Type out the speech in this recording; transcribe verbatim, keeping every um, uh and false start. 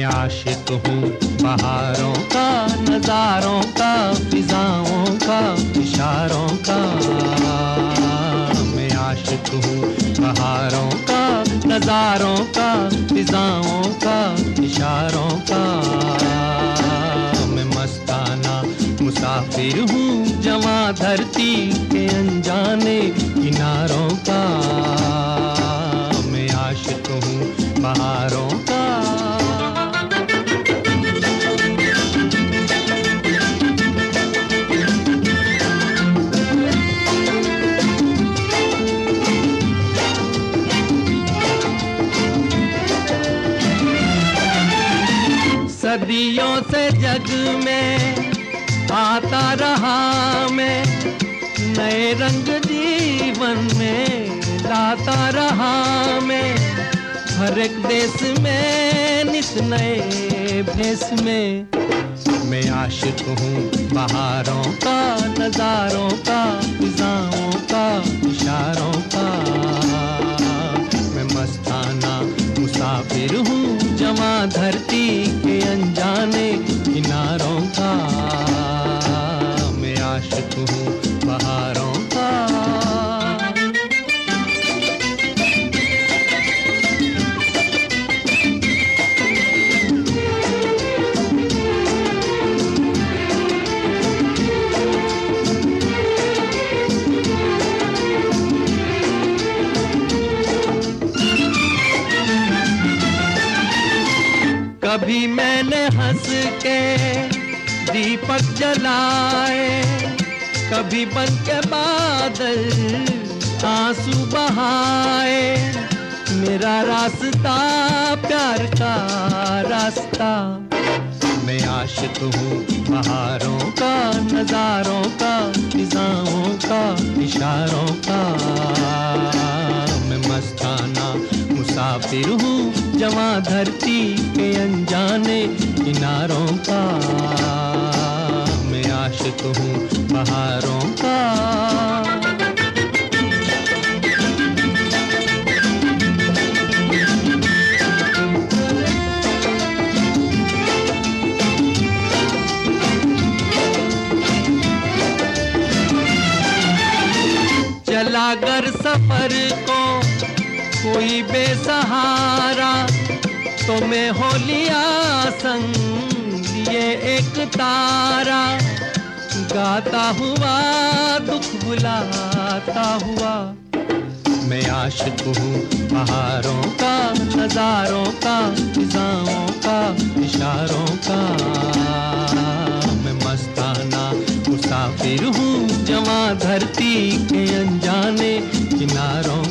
मैं आशिक हूँ बहारों का, नजारों का, फिजाओं का, इशारों का। मैं आशिक हूँ बहारों का, नजारों का, फिजाओं का, इशारों का। मैं मस्ताना मुसाफिर हूँ जवां धरती के अनजाने किनारों का। मैं आशिक हूँ बहारों का। सदियों से जग में आता रहा मैं, नए रंग जीवन में लाता रहा मैं। हर एक देश में नित नए भेष में। मैं आशिक हूँ बहारों का, नजारों का, फिजाओं का, इशारों का। मैं मस्ताना मुसाफिर हूँ जवां धरती के अनजाने किनारों का। मैं आशिक हूँ बहारों का। कभी मैंने हंस के दीपक जलाए, कभी बन के बादल आंसू बहाए। मेरा रास्ता प्यार का रास्ता। मैं आशिक हूँ बहारों का, नजारों का, फिजाओं का, इशारों का। मैं मस्ताना मुसाफिर हूँ जवां धरती के अनजाने किनारों का। मैं आशिक हूँ बहारों का। चला कर सफर को कोई बेसहारा, तो मैं हो लिया संग लिए एक तारा। गाता हुआ दुख भुलाता हुआ। मैं आशिक हूँ बहारों का, नजारों का, फिजाओं का, इशारों का। मैं मस्ताना मुसाफिर हूँ जवां धरती के अनजाने किनारों